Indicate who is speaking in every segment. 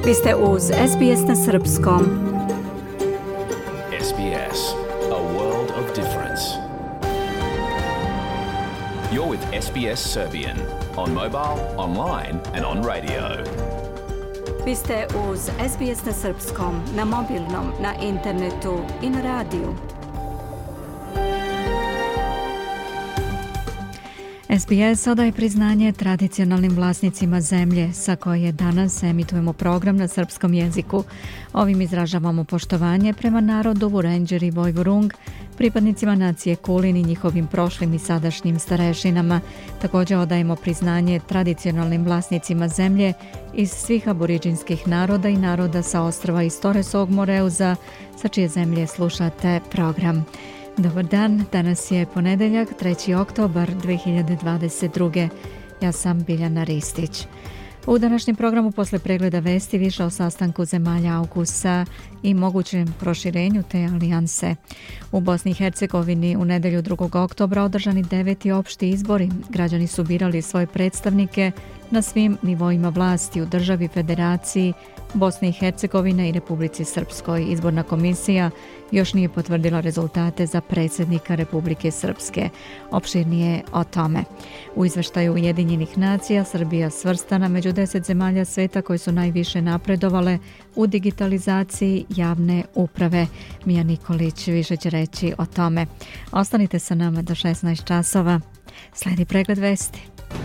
Speaker 1: Vi ste uz SBS na srpskom.
Speaker 2: SBS, a world of difference. You're with SBS Serbian on mobile, online and on radio.
Speaker 1: Vi ste uz SBS na srpskom, na mobilnom, na internetu i na radiju. SBS odaje priznanje tradicionalnim vlasnicima zemlje sa koje danas emitujemo program na srpskom jeziku. Ovim izražavamo poštovanje prema narodu Vurenđer i Vojvurung, pripadnicima nacije Kulin i njihovim prošlim i sadašnjim starešinama. Također odajemo priznanje tradicionalnim vlasnicima zemlje iz svih aboriđinskih naroda i naroda sa ostrva iz Torres Ogmoreuza, sa čije zemlje slušate program. Dobar dan, danas je ponedjeljak, 3. oktobar 2022. Ja sam Biljana Ristić. U današnjem programu posle pregleda vesti više o sastanku zemalja AUKUS-a i mogućem proširenju te alijanse. U Bosni i Hercegovini u nedjelju 2. oktobra održani 9. opšti izbori. Građani su birali svoje predstavnike na svim nivoima vlasti u državi, federaciji, Bosne i Hercegovine i Republici Srpskoj. Izborna komisija još nije potvrdila rezultate za predsjednika Republike Srpske. Opširnije o tome. U izveštaju Ujedinjenih nacija Srbija svrstana među 10 zemalja sveta koje su najviše napredovale u digitalizaciji javne uprave. Mija Nikolić više će reći o tome. Ostanite sa nama do 16 časova. Slijedi pregled vesti.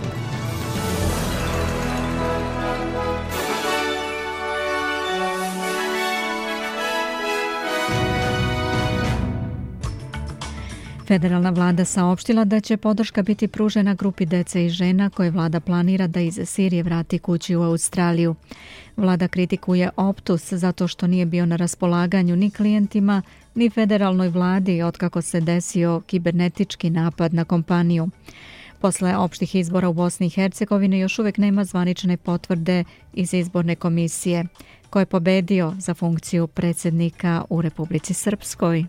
Speaker 1: Federalna vlada saopštila da će podrška biti pružena grupi dece i žena koje vlada planira da iz Sirije vrati kući u Australiju. Vlada kritikuje Optus zato što nije bio na raspolaganju ni klijentima, ni federalnoj vladi otkako se desio kibernetički napad na kompaniju. Posle opštih izbora u Bosni i Hercegovini još uvijek nema zvanične potvrde iz izborne komisije. Ko je pobedio za funkciju predsjednika u Republici Srpskoj?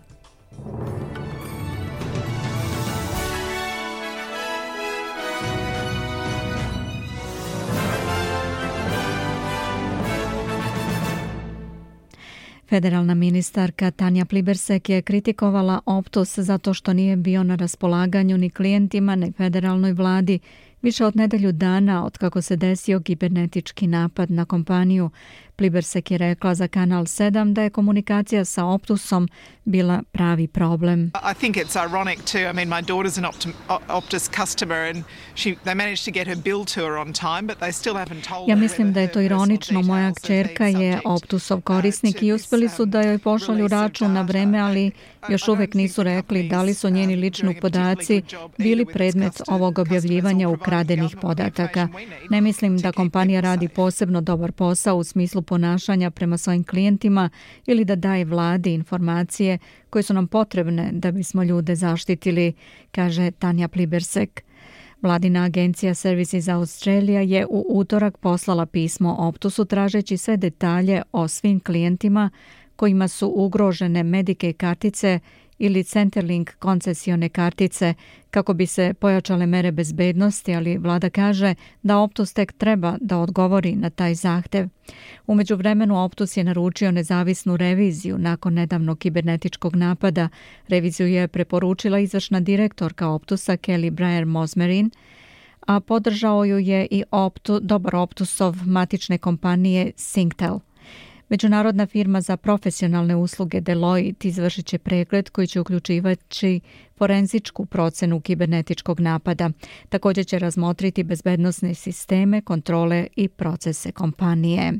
Speaker 1: Federalna ministarka Tanja Plibersek je kritikovala Optus zato što nije bio na raspolaganju ni klijentima ni federalnoj vladi više od nedelju dana od kako se desio kibernetički napad na kompaniju. Plibersek je rekla za Kanal 7 da je komunikacija sa Optusom bila pravi problem.
Speaker 3: I think it's ironic too. I mean, my daughter's an Optus customer and they managed to get her bill to her on time, but they still haven't told her.
Speaker 1: Ja mislim da je to ironično. Moja kćerka je Optusov korisnik i uspjeli su da joj pošalju račun na vreme, ali još uvijek nisu rekli da li su njeni lični podaci bili predmet ovog objavljivanja ukradenih podataka. Ne mislim da kompanija radi posebno dobar posao u smislu ponašanja prema svojim klijentima ili da daje vladi informacije koje su nam potrebne da bismo ljude zaštitili, kaže Tanja Plibersek. Vladina agencija Services Australia je u utorak poslala pismo Optusu tražeći sve detalje o svim klijentima kojima su ugrožene Medicare kartice ili Centrelink koncesione kartice kako bi se pojačale mere bezbednosti, ali vlada kaže da Optus tek treba da odgovori na taj zahtev. U međuvremenu Optus je naručio nezavisnu reviziju nakon nedavnog kibernetičkog napada. Reviziju je preporučila izvršna direktorka Optusa Kelly Breyer Mosmerin, a podržao ju je i dobar Optusov matične kompanije Singtel. Međunarodna firma za profesionalne usluge Deloitte izvršit će pregled koji će uključivati forenzičku procenu kibernetičkog napada. Također će razmotriti bezbednosne sisteme, kontrole i procese kompanije.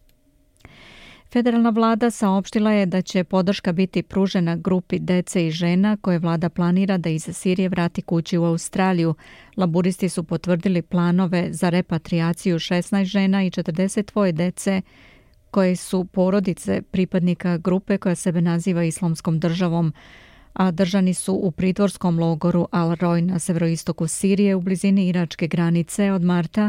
Speaker 1: Federalna vlada saopštila je da će podrška biti pružena grupi dece i žena koje vlada planira da iz Sirije vrati kući u Australiju. Laburisti su potvrdili planove za repatriaciju 16 žena i 42 dece koje su porodice pripadnika grupe koja sebe naziva Islamskom državom, a držani su u pritvorskom logoru Al-Roj na severoistoku Sirije u blizini iračke granice od marta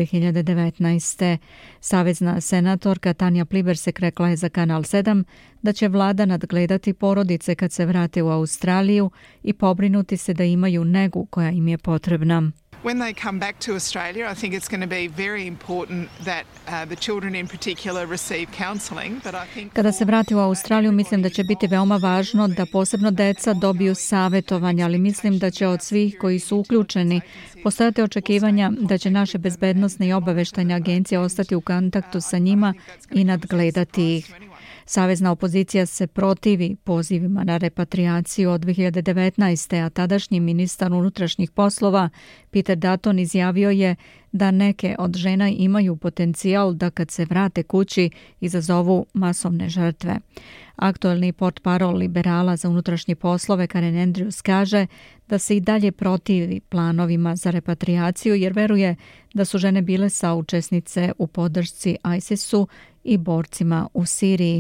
Speaker 1: 2019. Savezna senatorka Tanja Plibersek rekla je za Kanal 7 da će vlada nadgledati porodice kad se vrate u Australiju i pobrinuti se da imaju negu koja im je potrebna.
Speaker 3: When they come back to Australia, I think it's going to be very important that the children in particular receive counselling, but I think
Speaker 1: Kada se vrati u Australiju, mislim da će biti veoma važno da posebno deca dobiju savjetovanje, ali mislim da će od svih koji su uključeni postojati očekivanja da će naše bezbednosne i obaveštajne agencije ostati u kontaktu sa njima i nadgledati ih. Savezna opozicija se protivi pozivima na repatriaciju od 2019. a tadašnji ministar unutrašnjih poslova Peter Dutton izjavio je da neke od žena imaju potencijal da kad se vrate kući izazovu masovne žrtve. Aktuelni portparol liberala za unutrašnje poslove Karen Andrews kaže da se i dalje protivi planovima za repatriaciju jer veruje da su žene bile saučesnice u podršci ISIS-u i borcima u Siriji.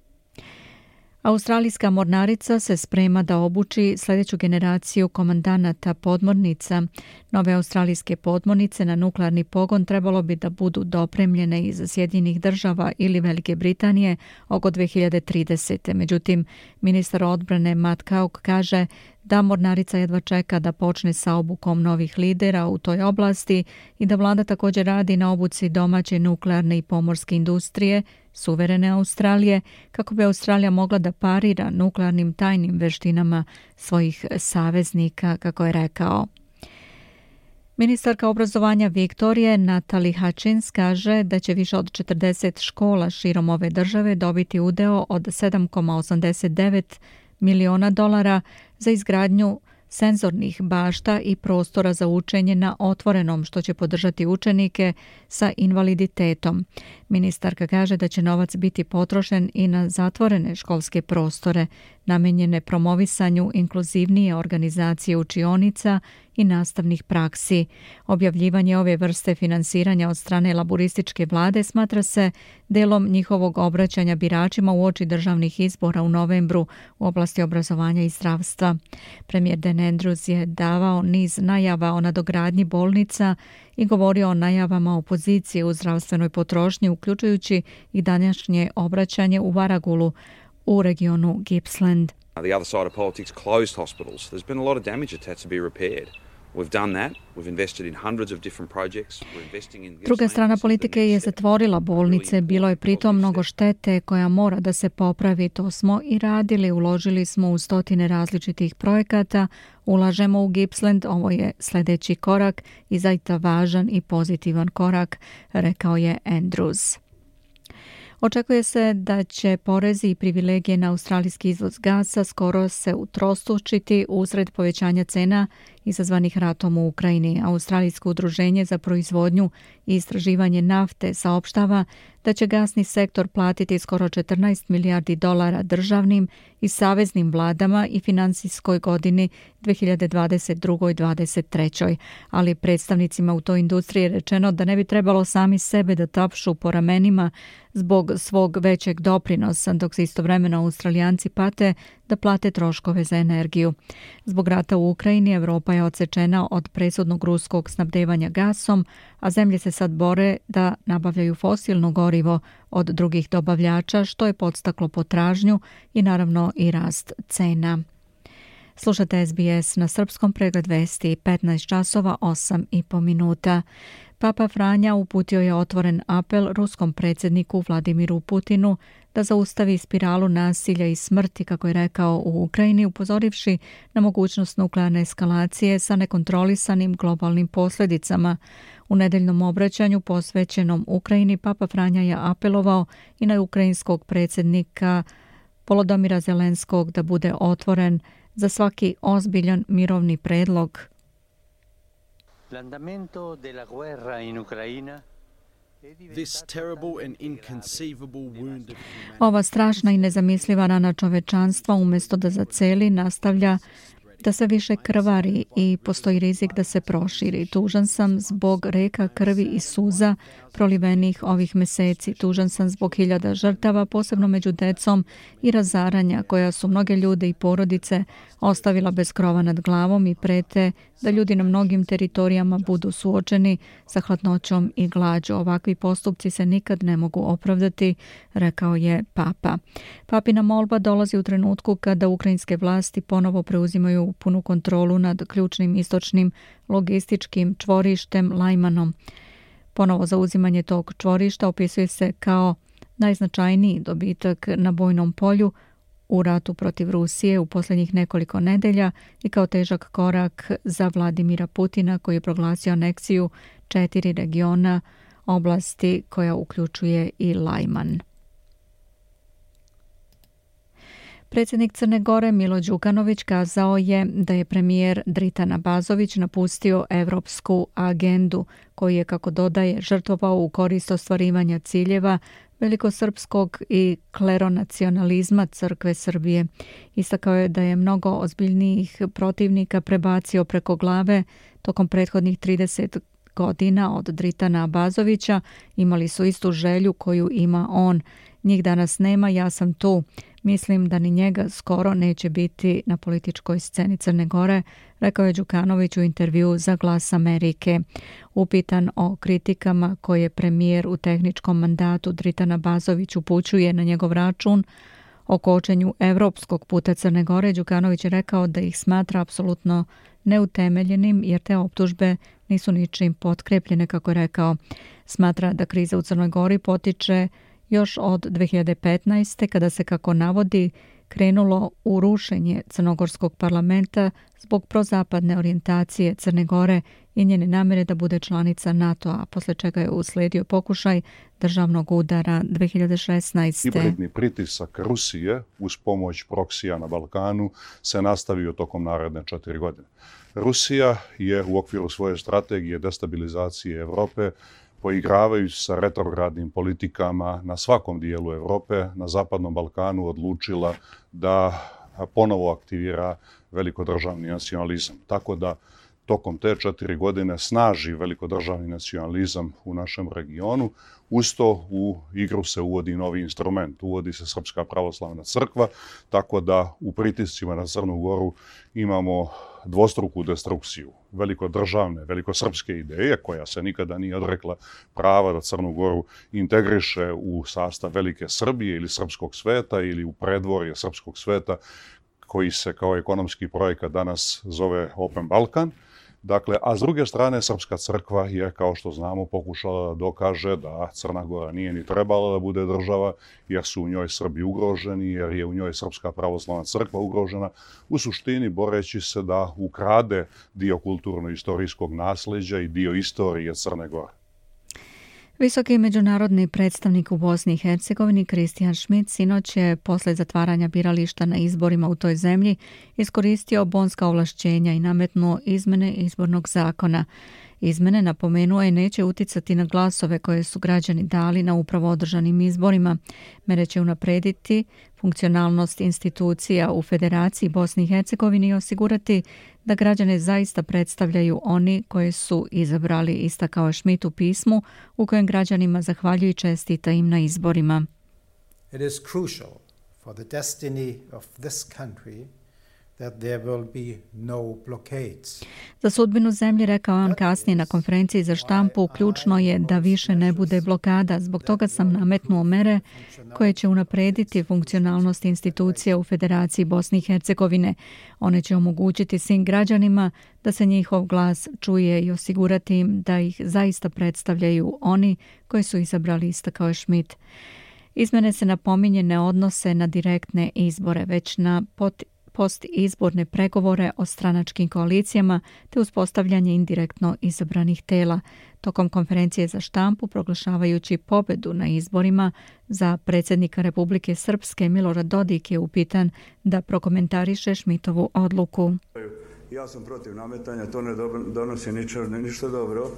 Speaker 1: Australijska mornarica se sprema da obuči sljedeću generaciju komandanata podmornica. Nove australijske podmornice na nuklearni pogon trebalo bi da budu dopremljene iz Sjedinjenih država ili Velike Britanije oko 2030. Međutim, ministar odbrane Matt Cowke kaže da mornarica jedva čeka da počne sa obukom novih lidera u toj oblasti i da vlada također radi na obuci domaće nuklearne i pomorske industrije, suverene Australije, kako bi Australija mogla da parira nuklearnim tajnim veštinama svojih saveznika, kako je rekao. Ministarka obrazovanja Viktorije Natalie Hutchins kaže da će više od 40 škola širom ove države dobiti udeo od $7,89 miliona za izgradnju senzornih bašta i prostora za učenje na otvorenom, što će podržati učenike sa invaliditetom. Ministarka kaže da će novac biti potrošen i na zatvorene školske prostore, namenjene promovisanju inkluzivnije organizacije učionica i nastavnih praksi. Objavljivanje ove vrste finansiranja od strane laburističke vlade smatra se delom njihovog obraćanja biračima uoči državnih izbora u novembru u oblasti obrazovanja i zdravstva. Premijer Dan Andrews je davao niz najava o nadogradnji bolnica i govorio o najavama opozicije u zdravstvenoj potrošnji, uključujući i današnje obraćanje u Warragulu u regionu Gippsland.
Speaker 4: The other side of politics closed hospitals. There's been a lot of damage that had to be repaired. We've done that. We've invested in hundreds of different projects. We're investing in.
Speaker 1: Druga strana politike je zatvorila bolnice. Bilo je pritom mnogo štete koja mora da se popravi. To smo i radili. Uložili smo u stotine različitih projekata. Ulažemo u Gippsland. Ovo je sljedeći korak i zaista važan i pozitivan korak, rekao je Andrews. Očekuje se da će porezi i privilegije na australijski izvoz gasa skoro se utrostručiti usred povećanja cena izazvanih ratom u Ukrajini. Australijsko udruženje za proizvodnju i istraživanje nafte saopštava da će gasni sektor platiti skoro $14 milijardi državnim i saveznim vladama i finansijskoj godini 2022. i 2023. Ali predstavnicima u toj industriji je rečeno da ne bi trebalo sami sebe da tapšu po ramenima zbog svog većeg doprinosa, dok se istovremeno Australijanci pate da plate troškove za energiju. Zbog rata u Ukrajini Evropa je odsečena od presudnog ruskog snabdevanja gasom, a zemlje se sad bore da nabavljaju fosilno gorivo od drugih dobavljača, što je podstaklo potražnju i naravno i rast cena. Slušate SBS na srpskom, pregled vesti 15 časova 8,5 minuta. Papa Franja uputio je otvoren apel ruskom predsjedniku Vladimiru Putinu da zaustavi spiralu nasilja i smrti, kako je rekao, u Ukrajini, upozorivši na mogućnost nuklearne eskalacije sa nekontrolisanim globalnim posljedicama. U nedeljnom obraćanju posvećenom Ukrajini Papa Franja je apelovao i na ukrajinskog predsjednika Volodymyra Zelenskog da bude otvoren za svaki ozbiljan mirovni predlog. Ova strašna i nezamisliva rana čovečanstva umjesto da zaceli nastavlja da se više krvari i postoji rizik da se proširi. Tužan sam zbog reka krvi i suza prolivenih ovih meseci. Tužan sam zbog hiljada žrtava, posebno među decom, i razaranja koja su mnoge ljude i porodice ostavila bez krova nad glavom i prete da ljudi na mnogim teritorijama budu suočeni sa hladnoćom i glađu. Ovakvi postupci se nikad ne mogu opravdati, rekao je Papa. Papina molba dolazi u trenutku kada ukrajinske vlasti ponovo preuzimaju imaju punu kontrolu nad ključnim istočnim logističkim čvorištem Lajmanom. Ponovo zauzimanje tog čvorišta opisuje se kao najznačajniji dobitak na bojnom polju u ratu protiv Rusije u posljednjih nekoliko nedelja i kao težak korak za Vladimira Putina koji je proglasio aneksiju 4 regiona oblasti koja uključuje i Lajman. Predsjednik Crne Gore Milo Đukanović kazao je da je premijer Dritan Abazović napustio evropsku agendu koju je, kako dodaje, žrtvovao u korist ostvarivanja ciljeva velikosrpskog i kleronacionalizma Crkve Srbije. Istakao je da je mnogo ozbiljnijih protivnika prebacio preko glave tokom prethodnih 30 godina od Dritana Abazovića. Imali su istu želju koju ima on. Njih danas nema, ja sam tu. Mislim da ni njega skoro neće biti na političkoj sceni Crne Gore, rekao je Đukanović u intervjuu za Glas Amerike. Upitan o kritikama koje premijer u tehničkom mandatu Dritan Abazović upućuje na njegov račun o kočenju evropskog puta Crne Gore, Đukanović je rekao da ih smatra apsolutno neutemeljenim jer te optužbe nisu ničim potkrepljene, kako je rekao. Smatra da kriza u Crnoj Gori potiče još od 2015. kada se, kako navodi, krenulo u rušenje crnogorskog parlamenta zbog prozapadne orijentacije Crne Gore i njene namjere da bude članica NATO-a, posle čega je uslijedio pokušaj državnog udara 2016.
Speaker 5: Hibridni pritisak Rusije uz pomoć proksija na Balkanu se nastavio tokom naredne 4 godine. Rusija je u okviru svoje strategije destabilizacije Evrope, poigravajući sa retrogradnim politikama na svakom dijelu Evrope, na Zapadnom Balkanu odlučila da ponovo aktivira velikodržavni nacionalizam. Tako da tokom te 4 godine snaži velikodržavni nacionalizam u našem regionu. Uz to u igru se uvodi novi instrument. Uvodi se Srpska pravoslavna crkva, tako da u pritiscima na Crnu Goru imamo dvostruku destrukciju velikodržavne, velikosrpske ideje, koja se nikada nije odrekla prava da Crnu Goru integriše u sastav Velike Srbije ili srpskog sveta ili u predvorje srpskog sveta, koji se kao ekonomski projekat danas zove Open Balkan. Dakle, a s druge strane, Srpska crkva je, kao što znamo, pokušala da dokaže da Crna Gora nije ni trebala da bude država, jer su u njoj Srbi ugroženi, jer je u njoj Srpska pravoslavna crkva ugrožena, u suštini boreći se da ukrade dio kulturno-istorijskog nasljeđa i dio istorije Crne Gore.
Speaker 1: Visoki međunarodni predstavnik u Bosni i Hercegovini Kristijan Schmidt sinoć je posle zatvaranja birališta na izborima u toj zemlji iskoristio bonska ovlašćenja i nametnuo izmene izbornog zakona. Izmene, napomenuo je, neće uticati na glasove koje su građani dali na upravo održanim izborima. Mere će unaprediti funkcionalnost institucija u Federaciji Bosni i Hercegovini i osigurati da građane zaista predstavljaju oni koje su izabrali, istakao je Schmidt u pismu u kojem građanima zahvaljuje i čestita im na izborima.
Speaker 6: It is crucial for the destiny of this country that there will be no blockades.
Speaker 1: Za sudbinu zemlje, rekao on kasnije na konferenciji za štampu, ključno je da više ne bude blokada. Zbog toga sam nametnuo mere koje će unaprediti funkcionalnost institucija u Federaciji Bosne i Hercegovine. One će omogućiti svim građanima da se njihov glas čuje i osigurati im da ih zaista predstavljaju oni koji su izabrali, istakao je Schmidt. Izmene se, napominje, ne odnose na direktne izbore, već na postizborne pregovore o stranačkim koalicijama te uspostavljanje indirektno izabranih tela. Tokom konferencije za štampu, proglašavajući pobedu na izborima za predsjednika Republike Srpske, Milorad Dodik je upitan da prokomentariše Schmidtovu odluku.
Speaker 7: Ja sam protiv nametanja, to ne donosi ništa dobro.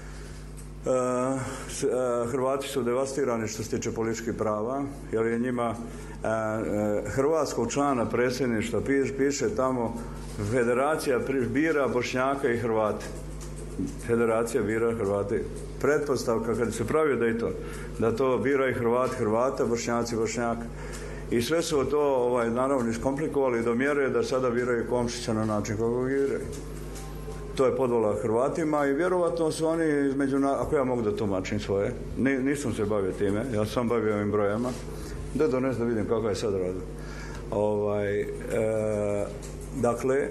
Speaker 7: Hrvati su devastirani što se tiče političkih prava, jer je njima hrvatskog člana predsjedništva piše tamo Federacija bira Bošnjaka i Hrvate. Federacija bira Hrvate. Pretpostavka kad se pravio Dayton, da to bira i Hrvata, Bošnjaci Bošnjaka. I sve su to naravno iskomplikovali do mjere da sada biraju Komšića na način kako ga biraju. To je podvala Hrvatima i vjerovatno su oni ako ja mogu da tumačim svoje, nisam se bavio time, ja sam bavio ovim brojama, da vidim kako je sad radio. Dakle,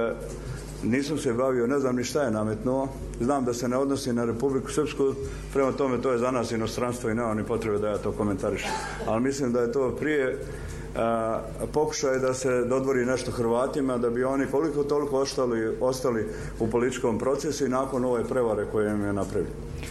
Speaker 7: nisam se bavio, ne znam ni šta je nametnuo. Znam da se ne odnosi na Republiku Srpsku, prema tome to je za nas inostranstvo i nema ni potrebe da ja to komentarišem. Ali mislim da je to prije pokušaj da se dodvori nešto Hrvatima, da bi oni koliko toliko ostali u političkom procesu i nakon ove prevare koje im je napravio.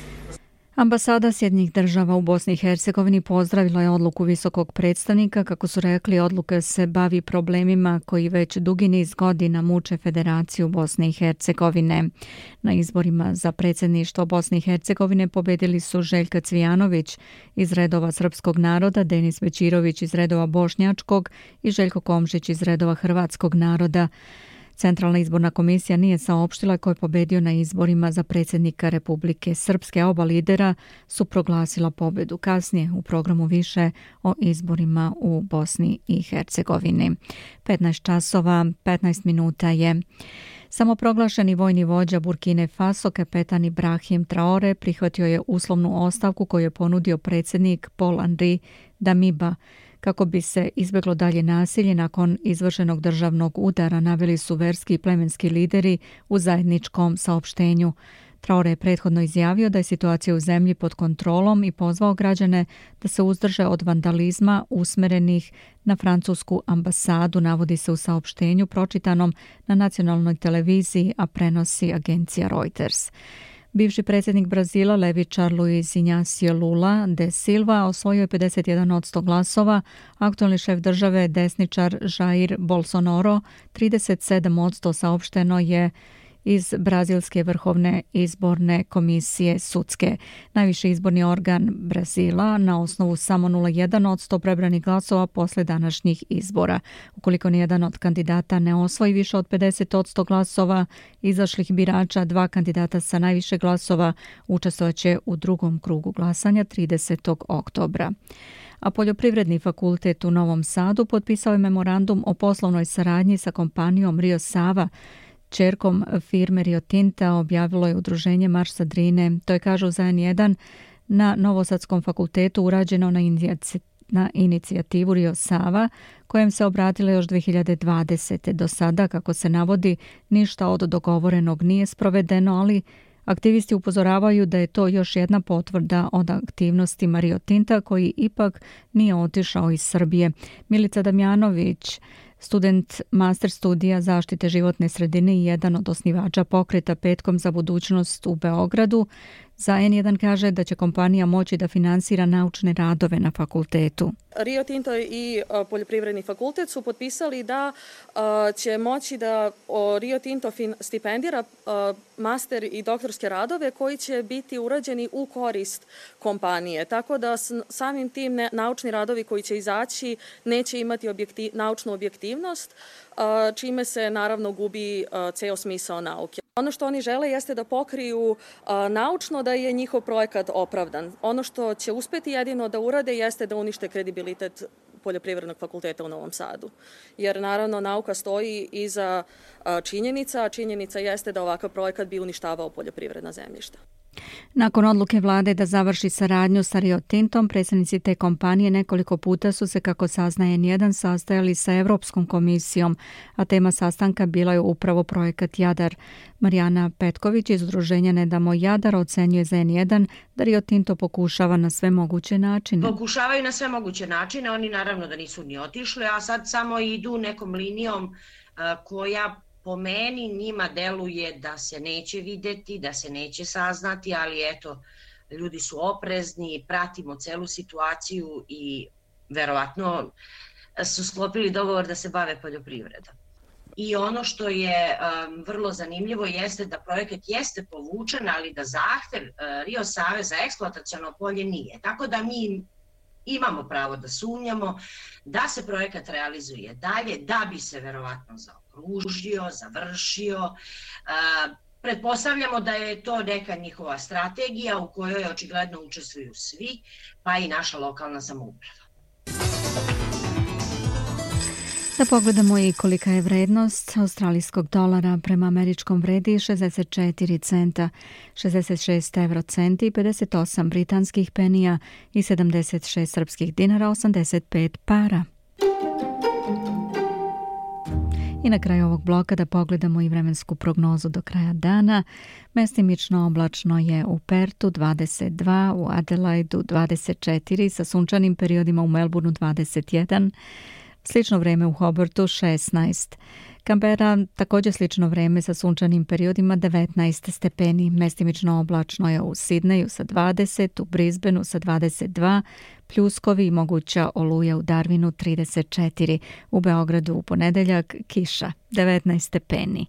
Speaker 1: Ambasada Sjedinjenih Država u Bosni i Hercegovini pozdravila je odluku visokog predstavnika. Kako su rekli, odluka se bavi problemima koji već dugi niz godina muče Federaciju Bosne i Hercegovine. Na izborima za predsjedništvo Bosne i Hercegovine pobedili su Željka Cvijanović iz redova srpskog naroda, Denis Bećirović iz redova bošnjačkog i Željko Komšić iz redova hrvatskog naroda. Centralna izborna komisija nije saopštila ko je pobedio na izborima za predsjednika Republike Srpske. Oba lidera su proglasila pobedu. Kasnije u programu više o izborima u Bosni i Hercegovini. 15 časova, 15 minuta je. Samoproglašeni vojni vođa Burkine Faso, kapetan Ibrahim Traore, prihvatio je uslovnu ostavku koju je ponudio predsjednik Paul-Henri Damiba. Kako bi se izbjeglo dalje nasilje nakon izvršenog državnog udara, naveli su verski i plemenski lideri u zajedničkom saopštenju. Traore je prethodno izjavio da je situacija u zemlji pod kontrolom i pozvao građane da se uzdrže od vandalizma usmerenih na francusku ambasadu, navodi se u saopštenju pročitanom na nacionalnoj televiziji, a prenosi agencija Reuters. Bivši predsjednik Brazila, levičar Luiz Inácio Lula de Silva, osvojio je 51% glasova. Aktualni šef države, desničar Jair Bolsonaro, 37% saopšteno je iz Brazilske vrhovne izborne komisije sudske. Najviši izborni organ Brazila na osnovu samo 0,1% prebranih glasova posle današnjih izbora. Ukoliko nijedan od kandidata ne osvoji više od 50% glasova izašlih birača, dva kandidata sa najviše glasova učestvovaće u drugom krugu glasanja 30. oktobra. A Poljoprivredni fakultet u Novom Sadu potpisao je memorandum o poslovnoj saradnji sa kompanijom Rio Sava. Ćerkom firme Rio Tinta, objavilo je udruženje Marš sa Drine. To je, kažu za N1, na Novosadskom fakultetu urađeno na inicijativu Rio Sava, kojem se obratila još 2020. Do sada, kako se navodi, ništa od dogovorenog nije sprovedeno, ali aktivisti upozoravaju da je to još jedna potvrda od aktivnostima Rio Tinta, koji ipak nije otišao iz Srbije. Milica Damjanović, student master studija zaštite životne sredine i jedan od osnivača pokreta Petkom za budućnost u Beogradu, za N1 kaže da će kompanija moći da finansira naučne radove na fakultetu.
Speaker 8: Rio Tinto i Poljoprivredni fakultet su potpisali da će moći da Rio Tinto stipendira master i doktorske radove koji će biti urađeni u korist kompanije. Tako da samim tim naučni radovi koji će izaći neće imati naučnu objektivnost, čime se naravno gubi ceo smisao nauke. Ono što oni žele jeste da pokriju naučno da je njihov projekat opravdan. Ono što će uspeti jedino da urade jeste da unište kredibilitet Poljoprivrednog fakulteta u Novom Sadu. Jer naravno nauka stoji iza činjenica, a činjenica jeste da ovakav projekat bi uništavao poljoprivredna zemljišta.
Speaker 1: Nakon odluke vlade da završi saradnju sa Rio Tintom, predstavnici te kompanije nekoliko puta su se, kako saznaje N1, sastajali sa Evropskom komisijom, a tema sastanka bila je upravo projekat Jadar. Marijana Petković iz udruženja Ne damo Jadar ocenjuje za N1 da Rio Tinto pokušava na sve moguće načine.
Speaker 9: Pokušavaju na sve moguće načine, oni naravno da nisu ni otišli, a sad samo idu nekom linijom koja po meni njima deluje da se neće videti, da se neće saznati, ali eto, ljudi su oprezni, pratimo celu situaciju i verovatno su sklopili dogovor da se bave poljoprivredom. I ono što je vrlo zanimljivo jeste da projekat jeste povučen, ali da zahtev Rio Save za eksploataciono polje nije. Tako da mi imamo pravo da sumnjamo da se projekat realizuje dalje, da bi se verovatno zaokružio, završio. Pretpostavljamo da je to neka njihova strategija u kojoj očigledno učestvuju svi, pa i naša lokalna samouprava.
Speaker 1: Da pogledamo i kolika je vrednost australijskog dolara. Prema američkom vredi 64 centa, 66 eurocenti, 58 britanskih penija i 76 srpskih dinara, 85 para. I na kraju ovog bloka da pogledamo i vremensku prognozu do kraja dana. Mestimično oblačno je u Pertu 22, u Adelaidu 24, sa sunčanim periodima u Melbourneu 21, slično vreme u Hobartu 16. Canberra također slično vreme sa sunčanim periodima 19 stepeni. Mestimično oblačno je u Sidneju sa 20, u Brisbaneu sa 22, pljuskovi i moguća oluja u Darwinu 34. U Beogradu u ponedeljak kiša 19 stepeni.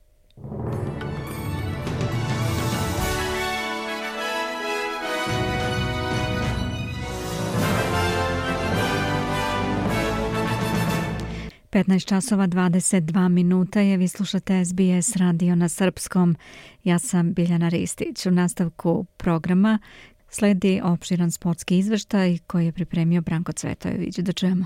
Speaker 1: časova 22 minuta je, vi slušate SBS radio na srpskom. Ja sam Biljana Ristić. U nastavku programa sledi opširan sportski izveštaj koji je pripremio Branko Cvetojević. Da čujemo.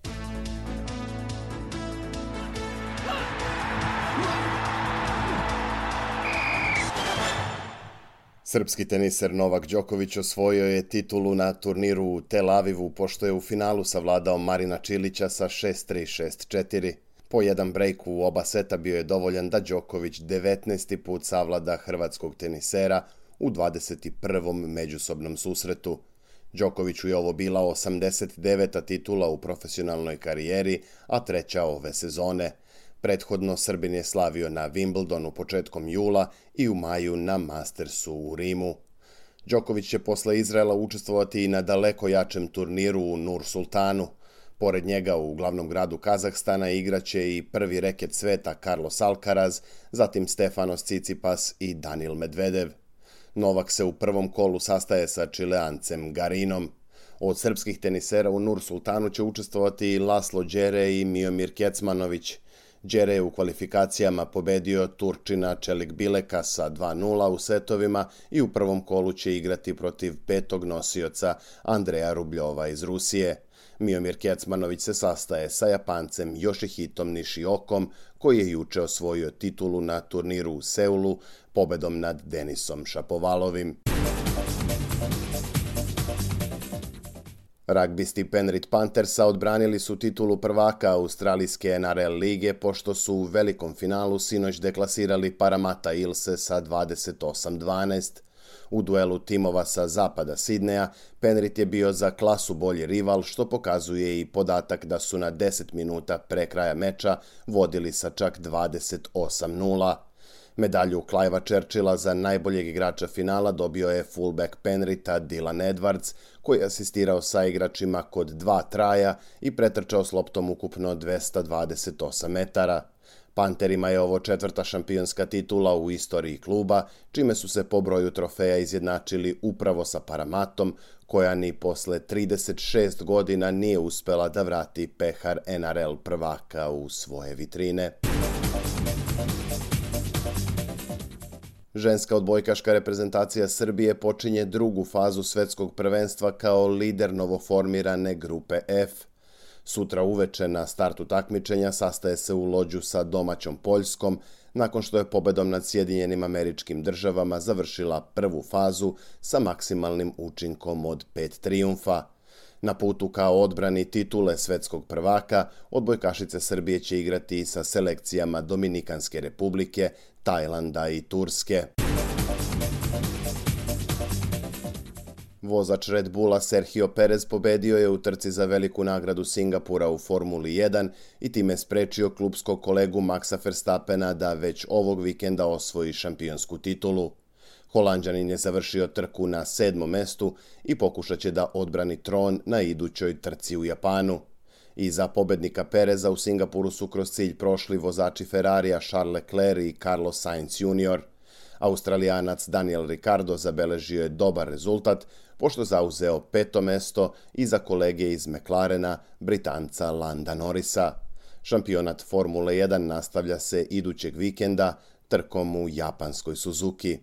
Speaker 10: Srpski teniser Novak Đoković osvojio je titulu na turniru u Tel Avivu pošto je u finalu savladao Marina Čilića sa 6-3, 6-4. Po jedan brejk u oba seta bio je dovoljan da Đoković 19. put savlada hrvatskog tenisera u 21. međusobnom susretu. Đokoviću je ovo bila 89. titula u profesionalnoj karijeri, a treća ove sezone. Prethodno Srbin je slavio na Wimbledonu početkom jula i u maju na Mastersu u Rimu. Đoković će posle Izraela učestvovati i na daleko jačem turniru u Nur Sultanu. Pored njega u glavnom gradu Kazahstana igraće i prvi reket sveta Carlos Alcaraz, zatim Stefanos Tsitsipas i Danil Medvedev. Novak se u prvom kolu sastaje sa Čileancem Garinom. Od srpskih tenisera u Nur Sultanu će učestvovati i Laslo Đere i Miomir Kecmanović. Đere je u kvalifikacijama pobedio Turčina Čelikbileka sa 2-0 u setovima i u prvom kolu će igrati protiv petog nosioca Andreja Rubljova iz Rusije. Miomir Kecmanović se sastaje sa Japancem Yoshihitom Nishiokom, koji je juče osvojio titulu na turniru u Seulu pobedom nad Denisom Šapovalovim. Ragbisti Penrith Panthersa odbranili su titulu prvaka australijske NRL lige pošto su u velikom finalu sinoć deklasirali Parramatta Eelse sa 28-12. U duelu timova sa zapada Sidneja, Penrith je bio za klasu bolji rival, što pokazuje i podatak da su na 10 minuta pre kraja meča vodili sa čak 28-0. Medalju Clivea Churchilla za najboljeg igrača finala dobio je fullback Penritha Dylan Edwards, koji je asistirao sa igračima kod 2 traja i pretrčao s loptom ukupno 228 metara. Panterima je ovo 4. šampionska titula u istoriji kluba, čime su se po broju trofeja izjednačili upravo sa Parramatom, koja ni posle 36 godina nije uspela da vrati pehar NRL prvaka u svoje vitrine. Ženska odbojkaška reprezentacija Srbije počinje drugu fazu svetskog prvenstva kao lider novoformirane grupe F. Sutra uveče na startu takmičenja sastaje se u Lođu sa domaćom Poljskom, nakon što je pobedom nad Sjedinjenim Američkim Državama završila prvu fazu sa maksimalnim učinkom od 5 trijumfa. Na putu kao odbrani titule svetskog prvaka, odbojkašice Srbije će igrati sa selekcijama Dominikanske Republike, Tajlanda i Turske. Vozač Red Bulla Sergio Perez pobedio je u trci za veliku nagradu Singapura u Formuli 1 i time sprečio klupskog kolegu Maxa Verstappena da već ovog vikenda osvoji šampionsku titulu. Holanđanin je završio trku na 7. mestu i pokušat će da odbrani tron na idućoj trci u Japanu. Iza pobednika Pereza u Singapuru su kroz cilj prošli vozači Ferrarija Charles Leclerc i Carlos Sainz Jr. Australijanac Daniel Ricciardo zabeležio je dobar rezultat, pošto zauzeo 5. mesto iza kolege iz McLarena, Britanca Landa Norrisa. Šampionat Formule 1 nastavlja se idućeg vikenda trkom u japanskoj Suzuki.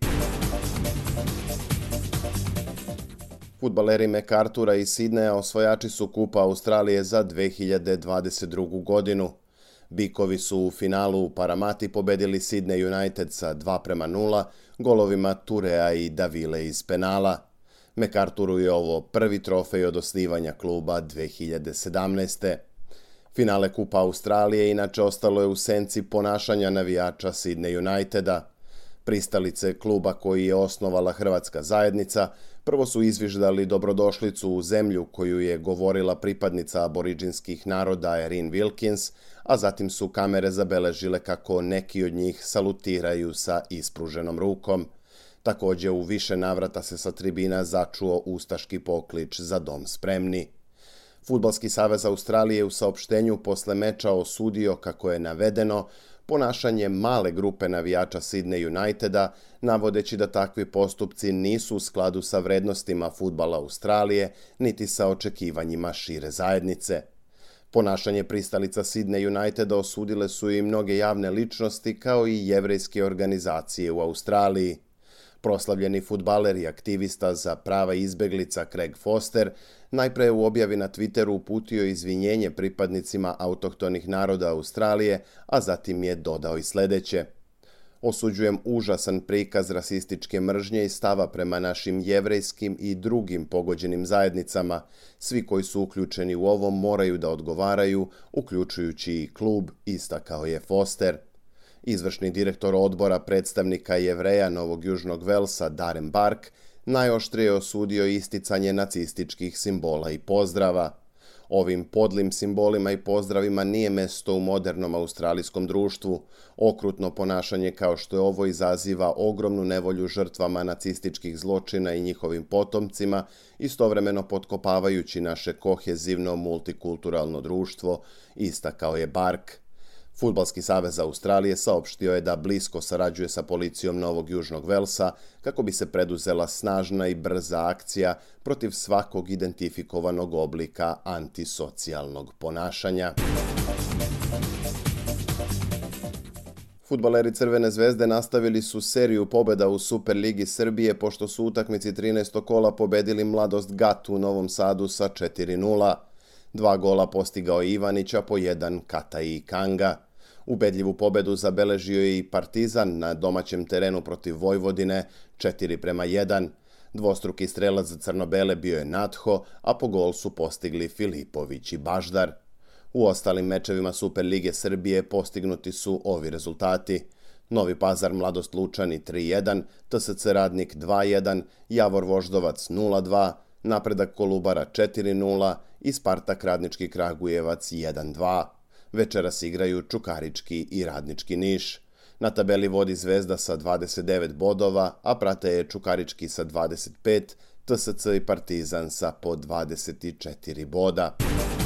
Speaker 10: Fudbaleri MacArthura i Sidneja osvojači su Kupa Australije za 2022. godinu. Bikovi su u finalu u Parramati pobedili Sydney United sa 2-0 golovima Turea i Davile iz penala. MacArthuru je ovo prvi trofej od osnivanja kluba 2017. Finale Kupa Australije inače ostalo je u senci ponašanja navijača Sydney Uniteda. Pristalice kluba koji je osnovala hrvatska zajednica prvo su izviždali dobrodošlicu u zemlju koju je govorila pripadnica aboriđinskih naroda Erin Wilkins, a zatim su kamere zabeležile kako neki od njih salutiraju sa ispruženom rukom. Također u više navrata se sa tribina začuo ustaški poklič za dom spremni. Fudbalski savez Australije u saopštenju posle meča osudio, kako je navedeno, ponašanje male grupe navijača Sydney Uniteda, navodeći da takvi postupci nisu u skladu sa vrednostima fudbala Australije, niti sa očekivanjima šire zajednice. Ponašanje pristalica Sydney Uniteda osudile su i mnoge javne ličnosti kao i jevrejske organizacije u Australiji. Proslavljeni fudbaler i aktivista za prava izbeglica Craig Foster najpre u objavi na Twitteru uputio izvinjenje pripadnicima autohtonih naroda Australije, a zatim je dodao i sljedeće. Osuđujem užasan prikaz rasističke mržnje i stava prema našim jevrejskim i drugim pogođenim zajednicama. Svi koji su uključeni u ovo moraju da odgovaraju, uključujući i klub, istakao je Foster. Izvršni direktor odbora predstavnika Jevreja Novog Južnog Velsa Darren Bark najoštrije osudio isticanje nacističkih simbola i pozdrava. Ovim podlim simbolima i pozdravima nije mesto u modernom australijskom društvu. Okrutno ponašanje kao što je ovo izaziva ogromnu nevolju žrtvama nacističkih zločina i njihovim potomcima, istovremeno potkopavajući naše kohezivno multikulturalno društvo, istakao je Bark. Fudbalski savez Australije saopštio je da blisko sarađuje sa policijom Novog Južnog Velsa kako bi se preduzela snažna i brza akcija protiv svakog identifikovanog oblika antisocijalnog ponašanja. Fudbaleri Crvene zvezde nastavili su seriju pobjeda u Superligi Srbije pošto su u utakmici 13. kola pobedili Mladost Gat u Novom Sadu sa 4:0. 2 gola postigao je Ivanić, a po 1 Katai Kanga. Ubedljivu pobedu zabeležio je i Partizan na domaćem terenu protiv Vojvodine 4:1. Dvostruki strelac za crno-bele bio je Natho, a po gol su postigli Filipović i Baždar. U ostalim mečevima Superlige Srbije postignuti su ovi rezultati. Novi Pazar Mladost Lučani 3:1, TSC Radnik 2:1, Javor Voždovac 0:2, Napredak Kolubara 4:0 i Spartak Radnički Kragujevac 1:2. Večeras igraju Čukarički i Radnički Niš. Na tabeli vodi Zvezda sa 29 bodova, a prate je Čukarički sa 25, TSC i Partizan sa po 24 boda.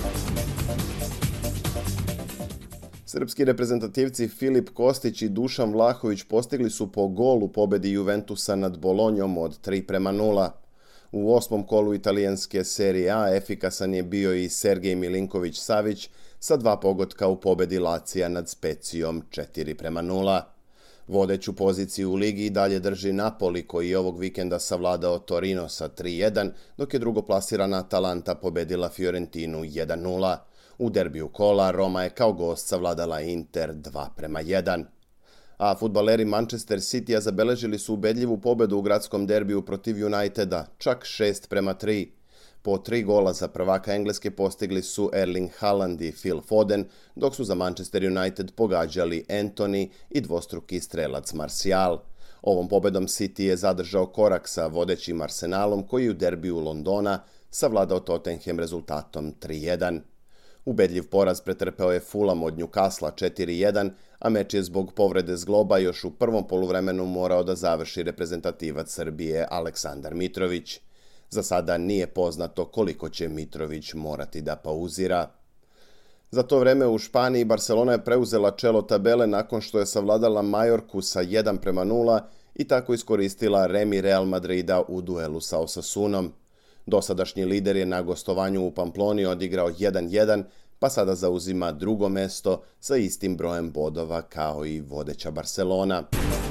Speaker 10: Srpski reprezentativci Filip Kostić i Dušan Vlahović postigli su po golu pobedi Juventusa nad Bolonjom od 3:0. U 8. kolu italijanske Serie A efikasan je bio i Sergej Milinković-Savić sa 2 pogotka u pobedi Lacija nad Specijom 4:0. Vodeću poziciju u ligi i dalje drži Napoli, koji je ovog vikenda savladao Torino sa 3:1, dok je drugoplasirana Atalanta pobedila Fiorentinu 1:0. U derbiju kola Roma je kao gost savladala Inter 2:1. A fudbaleri Manchester Citya zabeležili su ubedljivu pobedu u gradskom derbiju protiv Uniteda, čak 6:3. Po 3 gola za prvaka Engleske postigli su Erling Haaland i Phil Foden, dok su za Manchester United pogađali Antony i dvostruki strelac Martial. Ovom pobedom City je zadržao korak sa vodećim Arsenalom, koji u derbiju Londona savladao Tottenham rezultatom 3:1. Ubedljiv poraz pretrpeo je Fulham od Newcastle 4:1, a meč je zbog povrede zgloba još u prvom poluvremenu morao da završi reprezentativac Srbije Aleksandar Mitrović. Za sada nije poznato koliko će Mitrović morati da pauzira. Za to vreme u Španiji Barcelona je preuzela čelo tabele nakon što je savladala Majorku sa 1:0 i tako iskoristila remi Real Madrida u duelu sa Osasunom. Dosadašnji lider je na gostovanju u Pamploni odigrao 1:1, pa sada zauzima drugo mesto sa istim brojem bodova kao i vodeća Barcelona.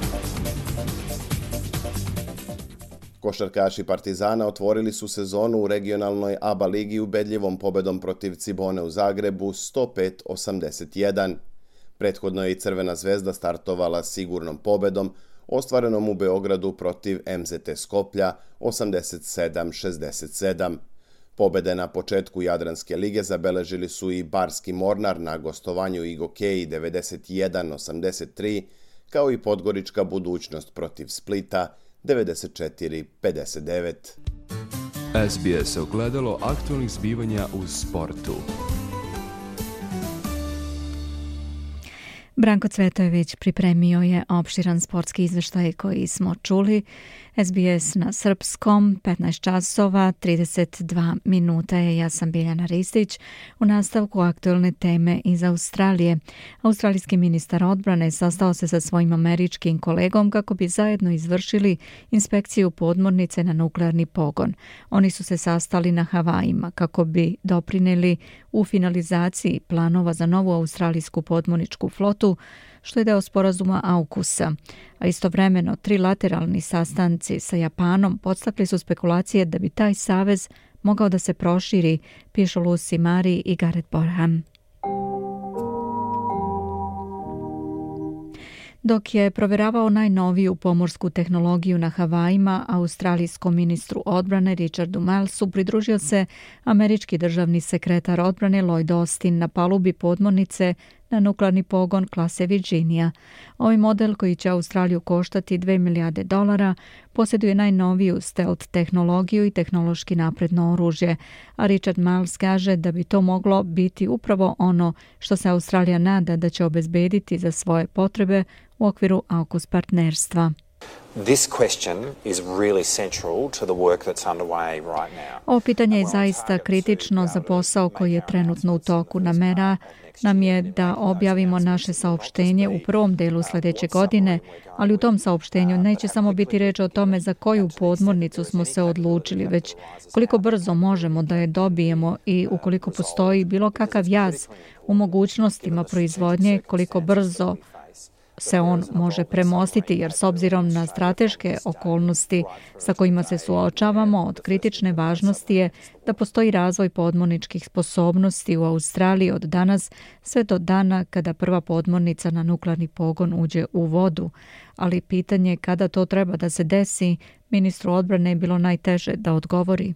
Speaker 10: Košarkaši Partizana otvorili su sezonu u regionalnoj ABA ligi ubedljivom pobedom protiv Cibone u Zagrebu 105-81. Prethodno je i Crvena zvezda startovala sigurnom pobedom, ostvarenom u Beogradu protiv MZT Skoplja 87-67. Pobede na početku Jadranske lige zabeležili su i Barski Mornar na gostovanju Igokeji 91-83, kao i Podgorička Budućnost protiv Splita 94-59.
Speaker 11: SBS ogledalo aktualnih zbivanja u sportu.
Speaker 1: Branko Cvetojević pripremio je opširan sportski izveštaj koji smo čuli. SBS na srpskom, 15 časova, 32 minuta je. Ja sam Biljana Ristić. U nastavku aktualne teme iz Australije. Australijski ministar odbrane sastao se sa svojim američkim kolegom kako bi zajedno izvršili inspekciju podmornice na nuklearni pogon. Oni su se sastali na Havajima kako bi doprineli u finalizaciji planova za novu australijsku podmorničku flotu, što je deo sporazuma AUKUS-a. A istovremeno, trilateralni sastanci sa Japanom podstakli su spekulacije da bi taj savez mogao da se proširi, pišu Lucy Mari i Gareth Borham. Dok je proveravao najnoviju pomorsku tehnologiju na Havajima, australijskom ministru odbrane Richardu Milesu pridružio se američki državni sekretar odbrane Lloyd Austin na palubi podmornice na nuklearni pogon klase Virginia. Ovaj model, koji će Australiju koštati $2 milijarde, posjeduje najnoviju stealth tehnologiju i tehnološki napredno oružje, a Richard Miles kaže da bi to moglo biti upravo ono što se Australija nada da će obezbediti za svoje potrebe u okviru AUKUS partnerstva. Ovo pitanje je zaista kritično za posao koji je trenutno u toku. Namera nam je da objavimo naše saopštenje u prvom delu sljedeće godine, ali u tom saopštenju neće samo biti reč o tome za koju podmornicu smo se odlučili, već koliko brzo možemo da je dobijemo i ukoliko postoji bilo kakav jaz u mogućnostima proizvodnje, koliko brzo se on može premostiti, jer s obzirom na strateške okolnosti sa kojima se suočavamo, od kritične važnosti je da postoji razvoj podmorničkih sposobnosti u Australiji od danas sve do dana kada prva podmornica na nuklearni pogon uđe u vodu. Ali pitanje kada to treba da se desi, ministru odbrane je bilo najteže da odgovori.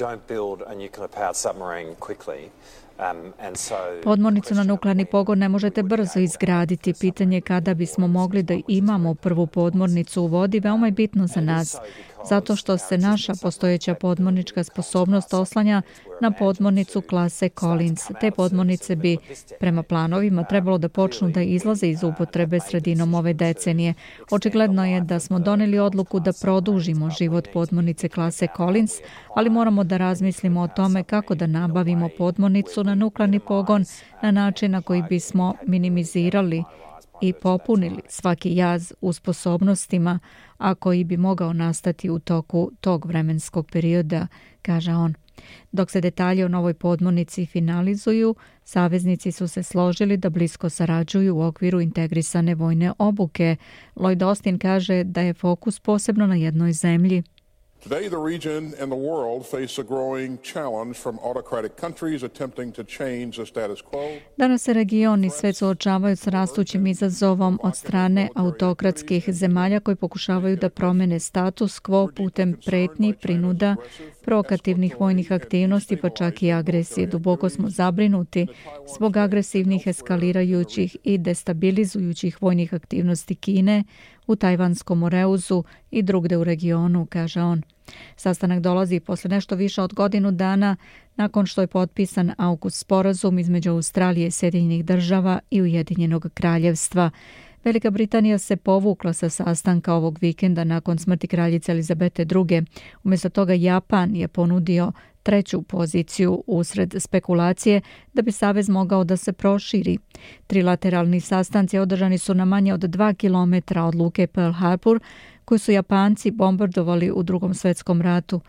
Speaker 1: Podmornicu na nuklearni pogon ne možete brzo izgraditi. Pitanje kada bismo mogli da imamo prvu podmornicu u vodi veoma je bitno za nas, zato što se naša postojeća podmornička sposobnost oslanja na podmornicu klase Collins. Te podmornice bi prema planovima trebalo da počnu da izlaze iz upotrebe sredinom ove decenije. Očigledno je da smo doneli odluku da produžimo život podmornice klase Collins, ali moramo da razmislimo o tome kako da nabavimo podmornicu na nuklearni pogon na način na koji bismo minimizirali i popunili svaki jaz u sposobnostima, a koji bi mogao nastati u toku tog vremenskog perioda, kaže on. Dok se detalji o novoj podmornici finalizuju, saveznici su se složili da blisko sarađuju u okviru integrisane vojne obuke. Lloyd Austin kaže da je fokus posebno na jednoj zemlji.
Speaker 12: Today, the region and the world face a growing challenge from autocratic countries attempting to change the status quo.
Speaker 1: Danas se region i svet suočavaju s rastućim izazovom od strane autokratskih zemalja koji pokušavaju da promene status quo putem pretnji, prinuda, provokativnih vojnih aktivnosti, pa čak i agresije. Duboko smo zabrinuti zbog agresivnih, eskalirajućih i destabilizujućih vojnih aktivnosti Kine u Tajvanskom Moreuzu i drugde u regionu, kaže on. Sastanak dolazi posle nešto više od godinu dana nakon što je potpisan AUKUS sporazum između Australije, Sjedinjenih država i Ujedinjenog kraljevstva. Velika Britanija se povukla sa sastanka ovog vikenda nakon smrti kraljice Elizabete II. Umjesto toga Japan je ponudio treću poziciju usred spekulacije da bi savez mogao da se proširi. Trilateralni sastanci održani su na manje od 2 kilometra od luke Pearl Harbor, koju su Japanci bombardovali u Drugom svjetskom ratu.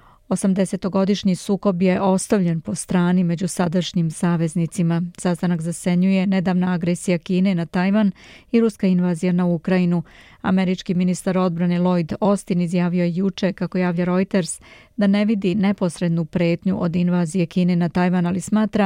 Speaker 1: 80-godišnji sukob je ostavljen po strani među sadašnjim saveznicima. Sastanak zasenjuje nedavna agresija Kine na Tajvan i ruska invazija na Ukrajinu. Američki ministar odbrane Lloyd Austin izjavio je juče, kako javlja Reuters, da ne vidi neposrednu pretnju od invazije Kine na Tajvan, ali smatra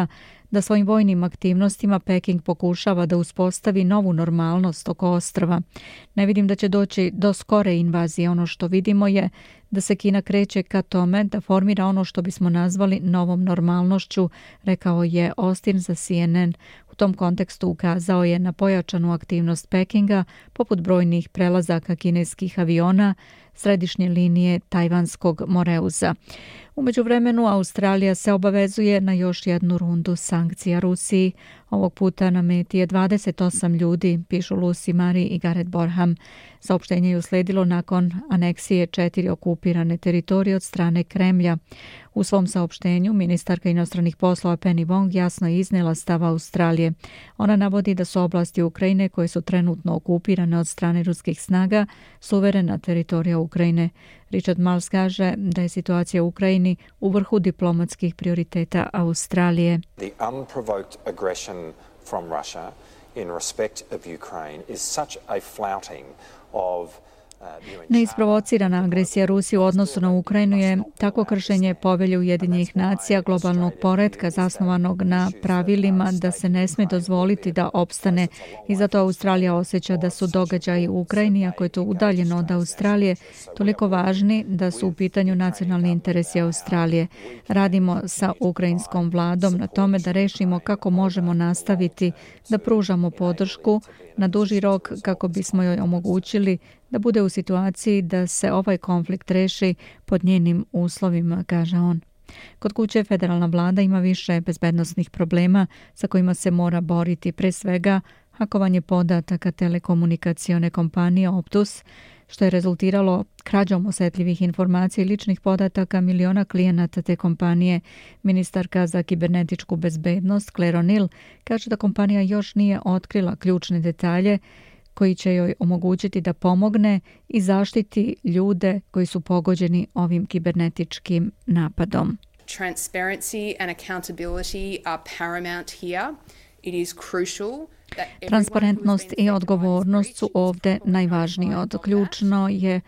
Speaker 1: da svojim vojnim aktivnostima Peking pokušava da uspostavi novu normalnost oko ostrva. Ne vidim da će doći do skore invazije. Ono što vidimo je da se Kina kreće ka tome da formira ono što bismo nazvali novom normalnošću, rekao je Austin za CNN. U tom kontekstu ukazao je na pojačanu aktivnost Pekinga, poput brojnih prelazaka kineskih aviona, središnje linije Tajvanskog Moreuza. U međuvremenu Australija se obavezuje na još jednu rundu sankcija Rusiji. Ovog puta na meti je 28 ljudi, pišu Lucy Murray i Gareth Borham. Saopštenje je usledilo nakon aneksije 4 okupirane teritorije od strane Kremlja. U svom saopštenju ministarka inostranih poslova Penny Wong jasno je iznijela stav Australije. Ona navodi da su oblasti Ukrajine koje su trenutno okupirane od strane ruskih snaga suverena teritorija Ukrajine. Richard Marles kaže da je situacija u Ukrajini u vrhu diplomatskih prioriteta Australije.
Speaker 13: The unprovoked aggression from Russia in respect of Ukraine is such a flouting of
Speaker 1: Neisprovocirana agresija Rusije u odnosu na Ukrajinu je takvo kršenje Povelje Ujedinjenih nacija globalnog poretka zasnovanog na pravilima da se ne smije dozvoliti da opstane i zato Australija osjeća da su događaji u Ukrajini, ako je to udaljeno od Australije, toliko važni da su u pitanju nacionalni interesi Australije. Radimo sa ukrajinskom vladom na tome da rešimo kako možemo nastaviti da pružamo podršku na duži rok kako bismo joj omogućili da bude u situaciji da se ovaj konflikt reši pod njenim uslovima, kaže on. Kod kuće federalna vlada ima više bezbednosnih problema sa kojima se mora boriti, pre svega hakovanje podataka telekomunikacione kompanije Optus, što je rezultiralo krađom osetljivih informacija i ličnih podataka miliona klijenata te kompanije. Ministarka za kibernetičku bezbednost Claire O'Neill kaže da kompanija još nije otkrila ključne detalje koji će joj omogućiti da pomogne i zaštiti ljude koji su pogođeni ovim kibernetičkim napadom.
Speaker 14: Transparency and accountability are paramount here. It is crucial.
Speaker 1: Transparentnost i odgovornost su ovdje najvažniji. Ključno je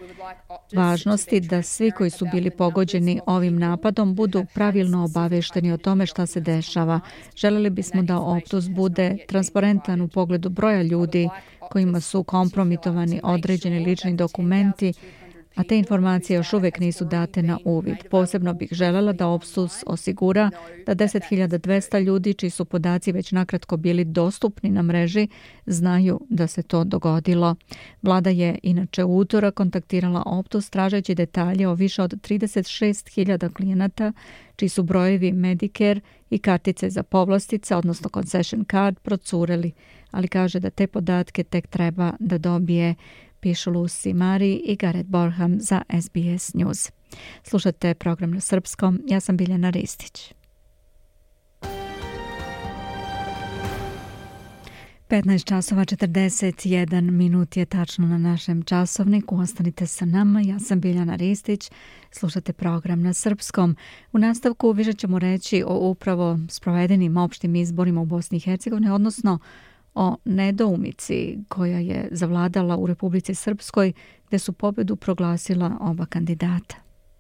Speaker 1: važnosti da svi koji su bili pogođeni ovim napadom budu pravilno obavešteni o tome šta se dešava. Želeli bismo da Optus bude transparentan u pogledu broja ljudi kojima su kompromitovani određeni lični dokumenti, a te informacije još uvijek nisu date na uvid. Posebno bih željela da Optus osigura da 10.200 ljudi čiji su podaci već nakratko bili dostupni na mreži znaju da se to dogodilo. Vlada je inače u utorak kontaktirala Optus tražeći detalje o više od 36.000 klijenata čiji su brojevi Medicare i kartice za povlastice, odnosno concession card, procureli, ali kaže da te podatke tek treba da dobije, pišu Lucy Murray i Gareth Borham za SBS News. Slušate program na srpskom, ja sam Biljana Ristić. 15 časova 41 minut je tačno na našem časovniku. Ostanite sa nama, ja sam Biljana Ristić. Slušate program na srpskom. U nastavku više ćemo reći o upravo sprovedenim opštim izborima u Bosni i Hercegovini, odnosno o nedoumici koja je zavladala u Republici Srpskoj, gde su pobedu proglasila oba kandidata.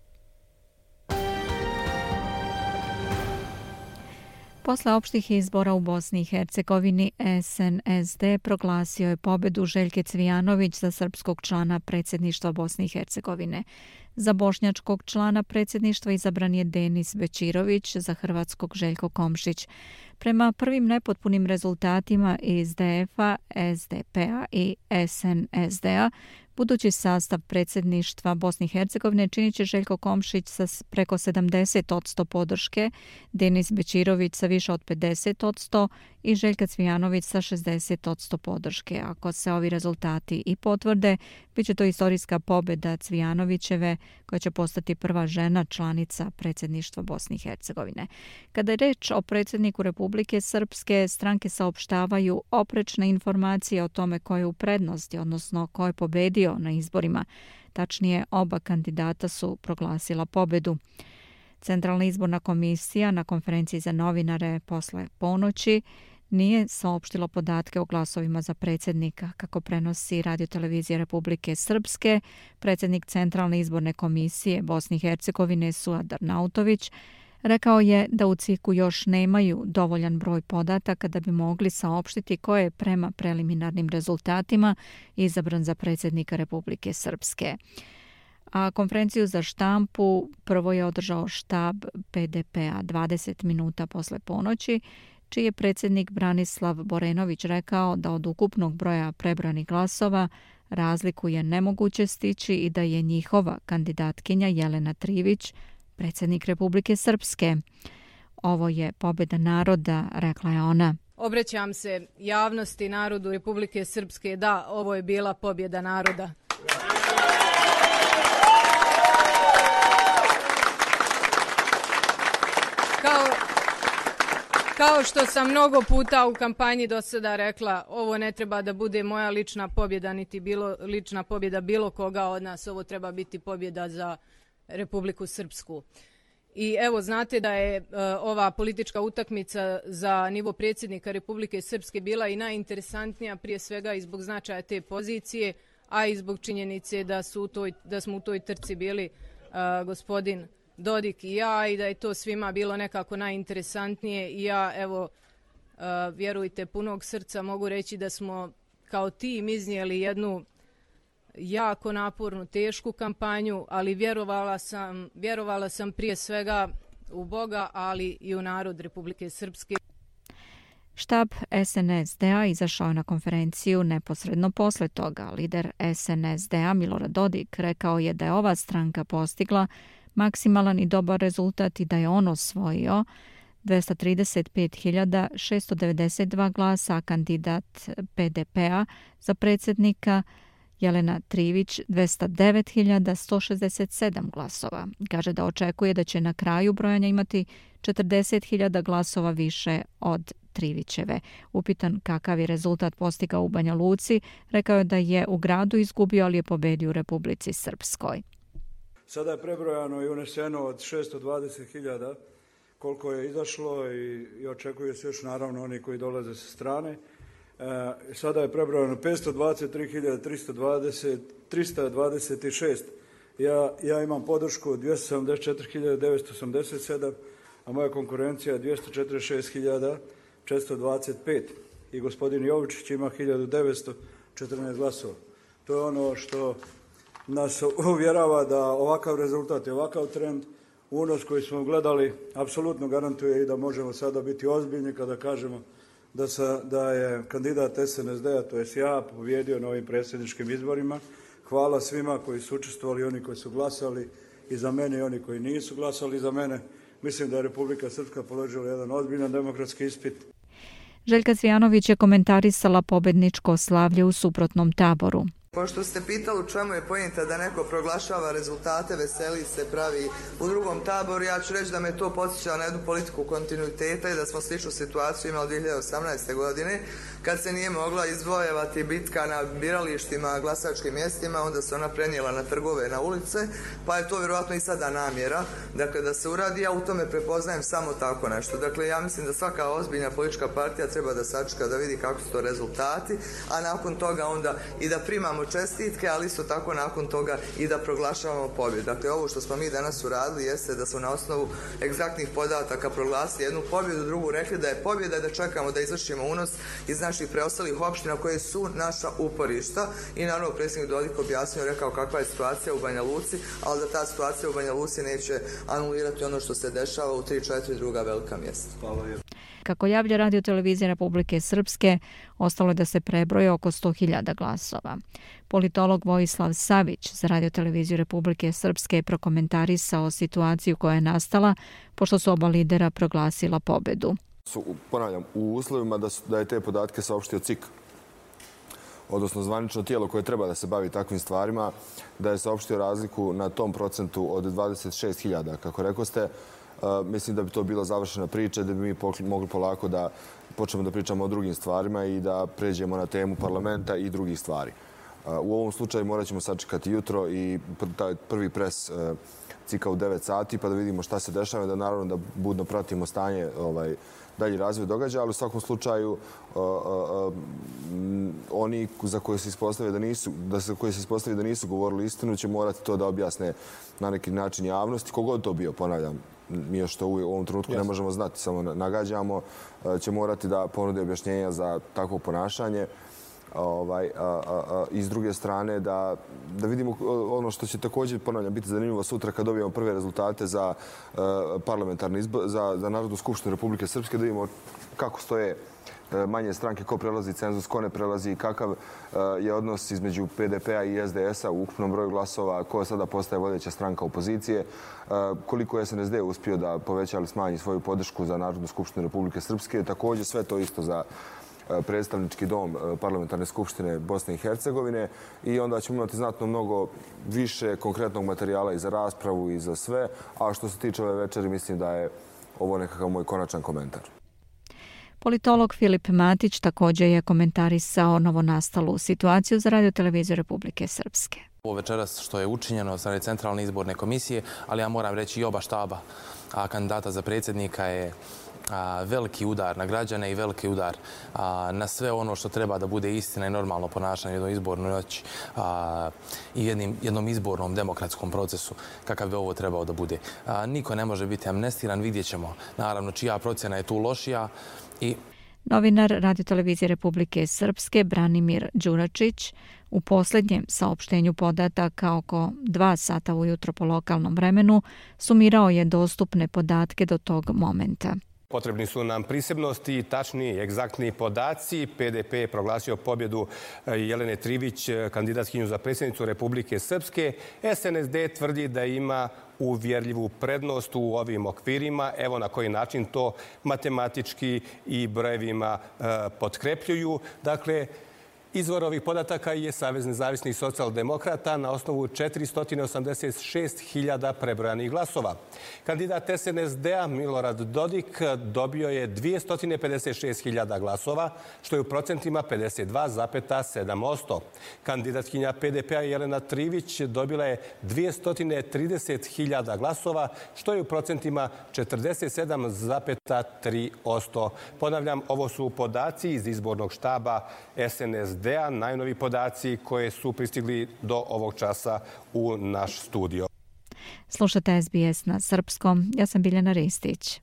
Speaker 1: Posle opštih izbora u Bosni i Hercegovini, SNSD proglasio je pobedu Željke Cvijanović za srpskog člana predsjedništva Bosne i Hercegovine. Za bošnjačkog člana predsjedništva izabran je Denis Bećirović, za hrvatskog Željko Komšić. Prema prvim nepotpunim rezultatima iz DF-a, SDP-a i SNSD-a, budući sastav predsjedništva Bosne i Hercegovine činit će Željko Komšić sa preko 70% podrške, Denis Bećirović sa više od 50% i Željka Cvijanović sa 60% podrške. Ako se ovi rezultati i potvrde, bit će to istorijska pobjeda Cvijanovićeve, koja će postati prva žena članica predsjedništva Bosne i Hercegovine. Kada je reč o predsjedniku Republike Srpske, stranke saopštavaju oprečne informacije o tome ko je u prednosti, odnosno ko je pobedio na izborima. Tačnije, oba kandidata su proglasila pobedu. Centralna izborna komisija na konferenciji za novinare posle ponoći nije saopštila podatke o glasovima za predsjednika, kako prenosi Radio-televizija Republike Srpske. Predsjednik Centralne izborne komisije Bosne i Hercegovine Suad Arnautović Rekao je da u CIK-u još nemaju dovoljan broj podataka da bi mogli saopštiti ko je prema preliminarnim rezultatima izabran za predsjednika Republike Srpske. A konferenciju za štampu prvo je održao štab PDP-a 20 minuta posle ponoći, čiji je predsjednik Branislav Borenović rekao da od ukupnog broja prebrojanih glasova razliku je nemoguće stići i da je njihova kandidatkinja Jelena Trivić predsjednik Republike Srpske. Ovo je pobjeda naroda, rekla je ona.
Speaker 15: Obraćam se javnosti narodu Republike Srpske. Da, ovo je bila pobjeda naroda. Kao što sam mnogo puta u kampanji do sada rekla, ovo ne treba da bude moja lična pobjeda, niti lična pobjeda bilo koga od nas. Ovo treba biti pobjeda za Republiku Srpsku. I evo, znate da je ova politička utakmica za nivo predsjednika Republike Srpske bila i najinteresantnija, prije svega i zbog značaja te pozicije, a i zbog činjenice da smo u toj trci bili gospodin Dodik i ja, i da je to svima bilo nekako najinteresantnije. I ja, evo, vjerujte, punog srca mogu reći da smo kao tim iznijeli jednu jako napornu, tešku kampanju, ali vjerovala sam prije svega u Boga, ali i u narod Republike Srpske.
Speaker 1: Štab SNSD-a izašao je na konferenciju neposredno posle toga. Lider SNSD-a Milorad Dodik rekao je da je ova stranka postigla maksimalan i dobar rezultat i da je on osvojio 235.692 glasa, a kandidat PDP-a za predsjednika Jelena Trivić 209.167 glasova. Kaže da očekuje da će na kraju brojanja imati 40.000 glasova više od Trivićeve. Upitan kakav je rezultat postigao u Banja Luci, rekao je da je u gradu izgubio, ali je pobedio u Republici Srpskoj.
Speaker 7: Sada je prebrojano i uneseno od 620.000 koliko je izašlo i očekuje se još naravno oni koji dolaze sa strane. Sada je prebrojano 523.326. Ja imam podršku 274.987, a moja konkurencija je 246.425. I gospodin Jovičić ima 1.914 glasova. To je ono što nas uvjerava da ovakav rezultat i ovakav trend, unos koji smo gledali, apsolutno garantuje i da možemo sada biti ozbiljni kada kažemo da je kandidat SNSD-a, to jest ja, pobjedio na ovim predsjedničkim izborima. Hvala svima koji su učestvovali, oni koji su glasali i za mene i oni koji nisu glasali za mene. Mislim da je Republika Srpska položila jedan ozbiljan demokratski ispit.
Speaker 1: Željka Cvijanović je komentarisala pobedničko slavlje u suprotnom taboru.
Speaker 16: Pošto ste pitali u čemu je poenta da neko proglašava rezultate, veseli se, pravi u drugom taboru, ja ću reći da me to podsjeća na jednu politiku kontinuiteta i da smo sličnu situaciju imali 2018. godine, kad se nije mogla izvojevati bitka na biralištima, glasačkim mjestima, onda se ona prenijela na trgove, na ulice, pa je to vjerojatno i sada namjera, dakle da se uradi, ja u tome prepoznajem samo tako nešto. Dakle, ja mislim da svaka ozbiljna politička partija treba da sačeka da vidi kako su to rezultati, a nakon toga onda i da primamo čestitke, ali isto tako nakon toga i da proglašavamo pobjedu. Dakle, ovo što smo mi danas uradili jeste da smo na osnovu egzaktnih podataka proglasili jednu pobjedu, drugu rekli da je pobjeda i da čekamo da izvršimo unos iz naših preostalih opština koje su naša uporišta. I naravno predsjednik Dodik objasnio, rekao kakva je situacija u Banja Luci, ali da ta situacija u Banja Luci neće anulirati ono što se dešava u 3-4 druga velika mjesta. Hvala.
Speaker 1: Kako javlja Radio televizija Republike Srpske, ostalo je da se prebroje oko 100.000 glasova. Politolog Vojislav Savić za Radio televiziju Republike Srpske je prokomentarisao situaciju koja je nastala pošto su oba lidera proglasila pobedu.
Speaker 17: Ponavljam, u uslovima da je te podatke saopštio CIK, odnosno zvanično tijelo koje treba da se bavi takvim stvarima, da je saopštio razliku na tom procentu od 26.000, kako rekao ste, mislim da bi to bila završena priča, da bi mi mogli polako da počnemo da pričamo o drugim stvarima i da pređemo na temu parlamenta i drugih stvari. U ovom slučaju morat ćemo sačekati jutro i taj prvi pres CIK-a u 9 sati pa da vidimo šta se dešava, da naravno da budno pratimo stanje, dalji razvoj događaja, ali u svakom slučaju oni za koje se ispostavi da nisu govorili istinu će morati to da objasne na neki način javnosti, kogod to bio, ponavljam. mi je što u ovom trenutku ne možemo znati, samo nagađamo, će morati da ponude objašnjenja za takvo ponašanje. I s druge strane da vidimo ono što će također, ponavljam, biti zanimljivo sutra kad dobijemo prve rezultate za parlamentarni izbor, za Narodnu skupštinu Republike Srpske, da vidimo kako stoje manje stranke, ko prelazi cenzus, ko ne prelazi, kakav je odnos između PDP-a i SDS-a u ukupnom broju glasova, ko sada postaje vodeća stranka opozicije, koliko je SNSD uspio da poveća ili smanji svoju podršku za Narodnu skupštinu Republike Srpske. Također sve to isto za predstavnički dom Parlamentarne skupštine Bosne i Hercegovine i onda ćemo imati znatno mnogo više konkretnog materijala i za raspravu i za sve. A što se tiče ove večeri, mislim da je ovo nekakav moj konačan komentar.
Speaker 1: Politolog Filip Matić također je komentarisao novonastalu situaciju za Radio-televiziju Republike Srpske.
Speaker 18: Ovo večeras što je učinjeno od strane Centralne izborne komisije, ali ja moram reći i oba štaba kandidata za predsjednika je veliki udar na građane i veliki udar na sve ono što treba da bude istina i normalno ponašanje u jednoj izbornoj noći i jednom izbornom demokratskom procesu kakav bi ovo trebao da bude. Niko ne može biti amnestiran, vidjet ćemo naravno čija procjena je tu lošija.
Speaker 1: Novinar Radio-televizije Republike Srpske Branimir Đuračić u posljednjem saopštenju podataka oko 2 sata ujutro po lokalnom vremenu sumirao je dostupne podatke do tog momenta.
Speaker 19: Potrebni su nam prisebnosti i tačni, egzaktni podaci. PDP je proglasio pobjedu Jelene Trivić, kandidatkinju za predsjednicu Republike Srpske. SNSD tvrdi da ima uvjerljivu prednost u ovim okvirima. Evo na koji način to matematički i brojevima potkrepljuju. Dakle, izvor ovih podataka je Savez nezavisnih socijaldemokrata na osnovu 486.000 prebrojanih glasova. Kandidat SNSD-a Milorad Dodik dobio je 256.000 glasova, što je u procentima 52,7%. Kandidatkinja PDP-a Jelena Trivić dobila je 230.000 glasova, što je u procentima 47,3%. Ponavljam, ovo su podaci iz izbornog štaba SNSD-a, najnovi podaci koje su pristigli do ovog časa u naš studio.
Speaker 1: Slušate SBS na srpskom. Ja sam Biljana Ristić.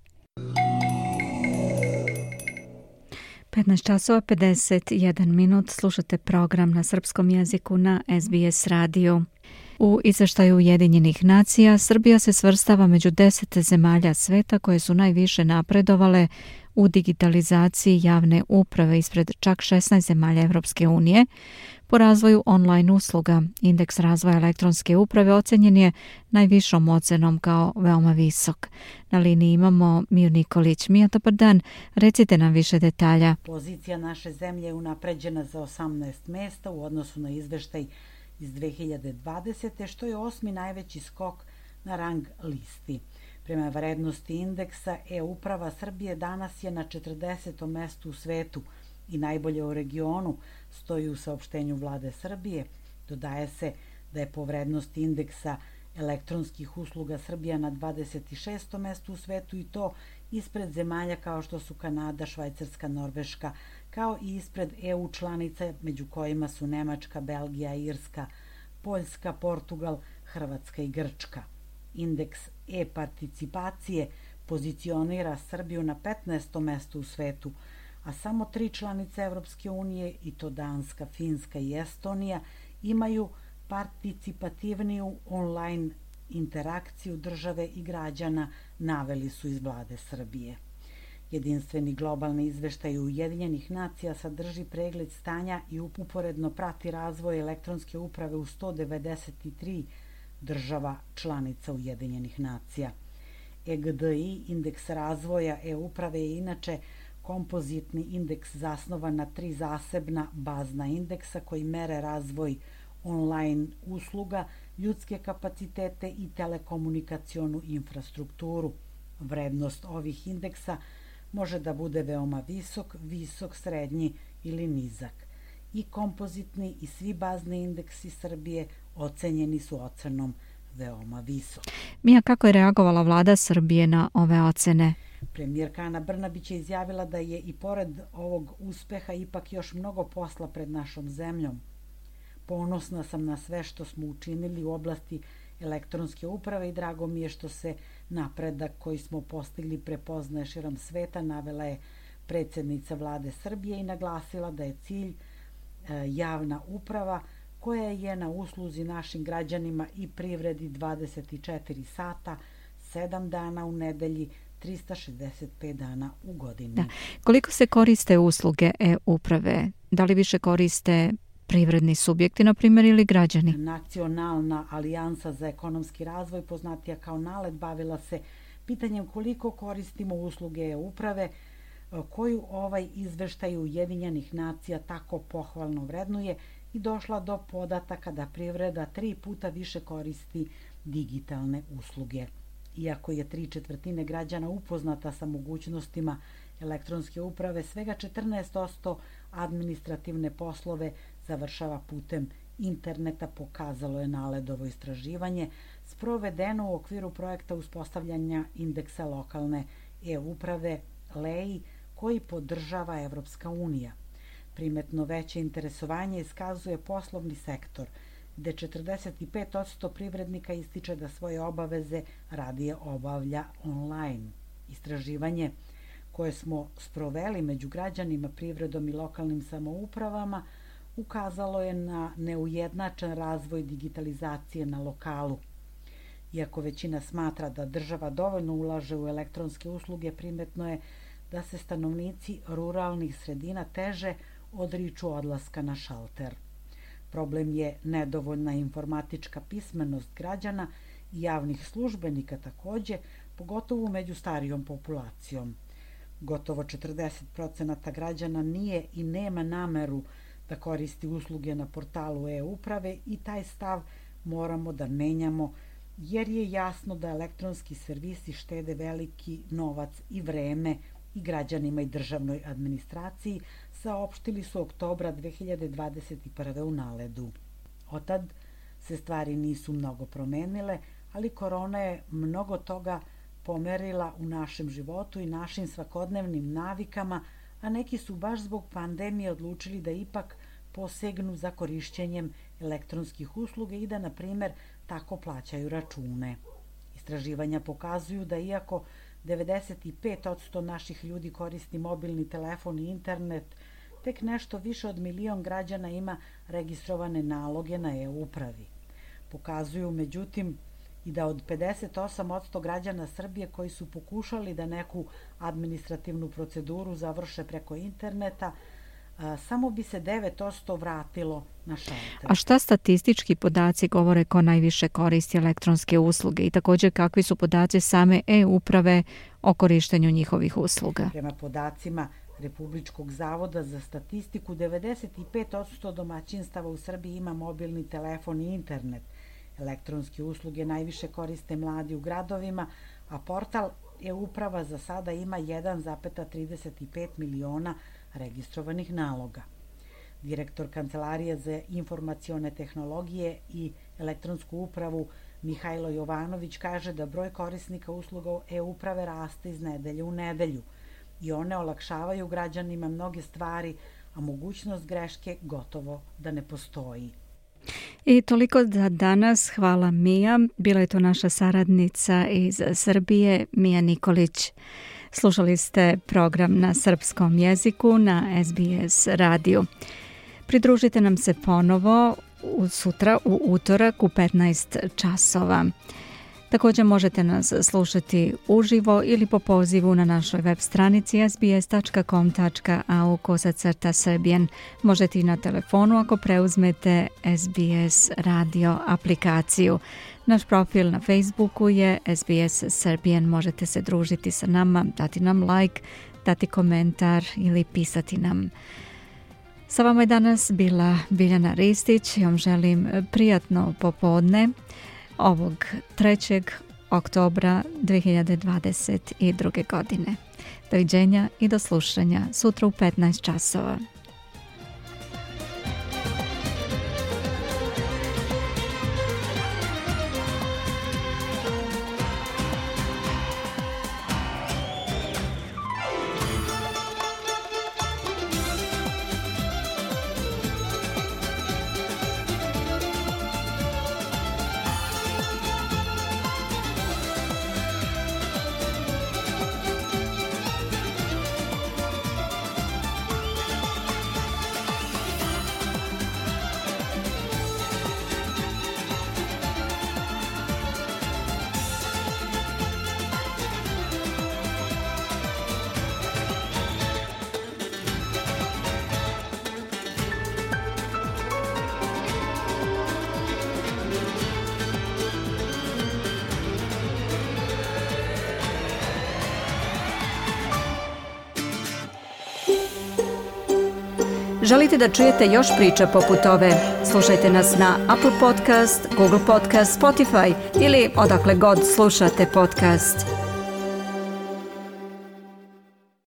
Speaker 1: 15 časova 51 minut. Slušate program na srpskom jeziku na SBS radiju. U izveštaju Ujedinjenih nacija Srbija se svrstava među 10 zemalja sveta koje su najviše napredovale u digitalizaciji javne uprave ispred čak 16 zemalja Evropske unije. Po razvoju online usluga, indeks razvoja elektronske uprave ocenjen je najvišom ocenom kao veoma visok. Na liniji imamo Miju Nikolić. Mija, dobar dan, recite nam više detalja.
Speaker 20: Pozicija naše zemlje je unapređena za 18 mjesta u odnosu na izveštaj iz 2020. što je 8. najveći skok na rang listi. Prema vrednosti indeksa e-uprava Srbije danas je na 40. mjestu u svetu i najbolje u regionu, stoji u saopštenju vlade Srbije. Dodaje se da je po vrednosti indeksa elektronskih usluga Srbija na 26. mjestu u svetu i to ispred zemalja kao što su Kanada, Švajcarska, Norveška, kao i ispred EU članica među kojima su Nemačka, Belgija, Irska, Poljska, Portugal, Hrvatska i Grčka. Indeks e-participacije pozicionira Srbiju na 15. mjestu u svetu, a samo 3 članice Evropske unije, i to Danska, Finska i Estonija, imaju participativniju online interakciju države i građana, naveli su iz vlade Srbije. Jedinstveni globalni izveštaj Ujedinjenih nacija sadrži pregled stanja i uporedno prati razvoj elektronske uprave u 193 država članica Ujedinjenih nacija. EGDI, indeks razvoja e-uprave, je inače kompozitni indeks zasnovan na 3 zasebna bazna indeksa koji mere razvoj online usluga, ljudske kapacitete i telekomunikacionu infrastrukturu. Vrednost ovih indeksa može da bude veoma visok, srednji ili nizak. I kompozitni i svi bazni indeksi Srbije ocenjeni su ocenom veoma visok.
Speaker 1: Mija, kako je reagovala vlada Srbije na ove ocene?
Speaker 20: Premijerka Ana Brnabić je izjavila da je i pored ovog uspeha ipak još mnogo posla pred našom zemljom. Ponosna sam na sve što smo učinili u oblasti elektronske uprave i drago mi je što se napredak koji smo postigli prepoznaje širom sveta, navela je predsjednica vlade Srbije i naglasila da je cilj javna uprava koja je na usluzi našim građanima i privredi 24 sata, 7 dana u nedelji, 365 dana u godini.
Speaker 1: Da. Koliko se koriste usluge e-uprave? Da li više koriste privredni subjekti, na primjer, ili građani?
Speaker 20: Nacionalna alijansa za ekonomski razvoj, poznatija kao NALED, bavila se pitanjem koliko koristimo usluge e-uprave, koju ovaj izveštaj Ujedinjenih nacija tako pohvalno vrednuje i došla do podataka da privreda 3 puta više koristi digitalne usluge. Iako je 3/4 građana upoznata sa mogućnostima elektronske uprave, svega 14% administrativne poslove završava putem interneta, pokazalo je NALED-ovo istraživanje, sprovedeno u okviru projekta uspostavljanja indeksa lokalne e-uprave LEI, koji podržava Evropska unija. Primetno veće interesovanje iskazuje poslovni sektor, gde 45% privrednika ističe da svoje obaveze radije obavlja online. Istraživanje koje smo sproveli među građanima, privredom i lokalnim samoupravama ukazalo je na neujednačen razvoj digitalizacije na lokalu. Iako većina smatra da država dovoljno ulaže u elektronske usluge, primetno je da se stanovnici ruralnih sredina teže odriču odlaska na šalter. Problem je nedovoljna informatička pismenost građana i javnih službenika takođe, pogotovo među starijom populacijom. Gotovo 40% građana nije i nema nameru da koristi usluge na portalu e-uprave i taj stav moramo da menjamo, jer je jasno da elektronski servisi štede veliki novac i vreme i građanima i državnoj administraciji, saopštili su oktobra 2021. u NALED-u. Otad se stvari nisu mnogo promenile, ali korona je mnogo toga pomerila u našem životu i našim svakodnevnim navikama, a neki su baš zbog pandemije odlučili da ipak posegnu za korišćenjem elektronskih usluga i da, na primer, tako plaćaju račune. Istraživanja pokazuju da iako 95% naših ljudi koristi mobilni telefon i internet, tek nešto više od 1 milion građana ima registrovane naloge na e-upravi. Pokazuju, međutim, i da od 58% građana Srbije koji su pokušali da neku administrativnu proceduru završe preko interneta, samo bi se 9% vratilo na šalter.
Speaker 1: A šta statistički podaci govore ko najviše koristi elektronske usluge i također kakvi su podaci same e-uprave o korištenju njihovih usluga?
Speaker 20: Prema podacima Republičkog zavoda za statistiku, 95% domaćinstava u Srbiji ima mobilni telefon i internet. Elektronske usluge najviše koriste mladi u gradovima, a portal e-uprava za sada ima 1,35 miliona registrovanih naloga. Direktor Kancelarije za informacione tehnologije i elektronsku upravu Mihajlo Jovanović kaže da broj korisnika usluga e-uprave raste iz nedelje u nedelju i one olakšavaju građanima mnoge stvari, a mogućnost greške gotovo da ne postoji.
Speaker 1: I toliko za danas. Hvala Mija. Bila je to naša saradnica iz Srbije, Mija Nikolić. Slušali ste program na srpskom jeziku na SBS radiju. Pridružite nam se ponovo sutra u utorak u 15 časova. Također možete nas slušati uživo ili po pozivu na našoj web stranici sbs.com.au/serbian. Možete i na telefonu ako preuzmete SBS radio aplikaciju. Naš profil na Facebooku je SBS Serbian. Možete se družiti sa nama, dati nam like, dati komentar ili pisati nam. Sa vama je danas bila Biljana Ristić. Ja vam želim prijatno popodne ovog 3. oktobra 2022. godine. Doviđenja i do slušanja sutra u 15 časova. Želite da čujete još priča poput ove? Slušajte nas na Apple Podcast, Google Podcast, Spotify ili odakle god slušate podcast.